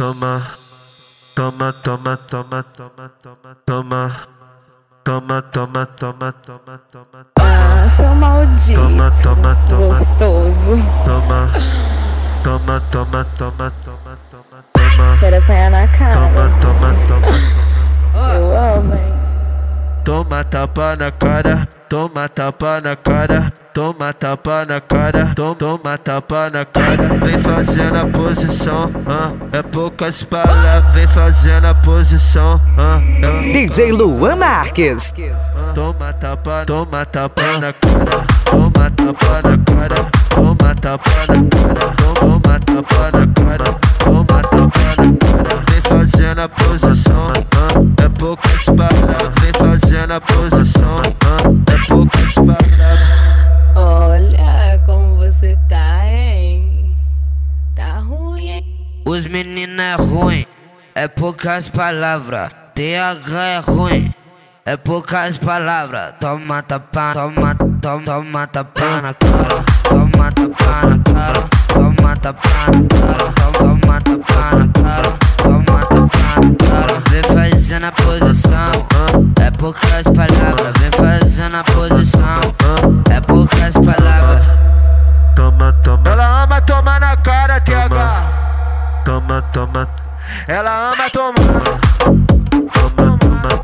Toma, toma, toma, toma, toma, toma, toma. Toma, toma, toma, toma, toma. Ah, seu maldito. Toma, toma, toma. Gostoso. Toma, toma, toma, toma, toma, toma, toma. Quero apanhar na cara. Toma, toma, toma. Eu amo, hein? Toma tapa na cara, toma tapa na cara, toma tapa na cara, toma tapa na cara. Vem fazendo a posição, é poucas palavras. Vem fazendo a posição, DJ Luan Marques. Toma tapa na cara, toma tapa na cara, toma tapa na cara, toma tapa na cara, toma tapa na cara. Vem fazendo a posição, é poucas palavras. Vem fazendo a posição, é poucas palavras. Olha como você tá, hein? Tá ruim, hein? Os meninos é ruim, é poucas palavras. TH é ruim, é poucas palavras. Toma tapa, toma, toma, toma tapa na cara. Toma tapa na cara, toma tapa na cara. Toma tapa na cara, toma tapa na cara. Vem fazendo a posição, é poucas palavras. Vem fazendo a posição, é poucas palavras. Toma, toma, Ela ama tomar na cara, TH. toma, toma, Ela ama tomar. toma, toma.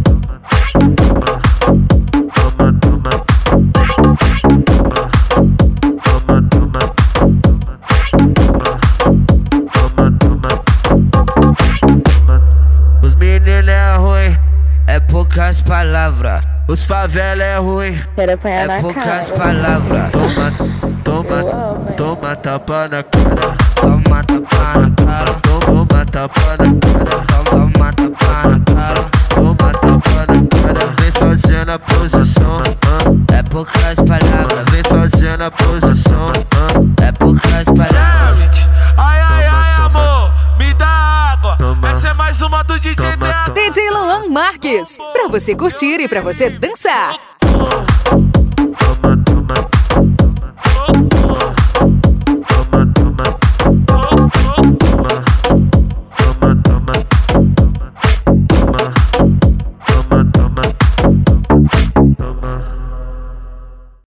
Os meninos é ruim, é poucas palavras. Os favela é ruim. Quero apanhar É na poucas cara. palavras. Toma, Eu amo, toma, hein? toma tapa na cara, Toma tapa na cara, toma tapa na cara, toma tapa na cara. toma tapa na cara. Vem fazendo a posição, É poucas palavras. vem fazendo a posição, É poucas palavras. Jared, ai, ai, ai, amor, me dá água. Toma. Essa é mais uma do DJ Toma, TH. DJ Luan Marques. Pra você curtir e pra você dançar.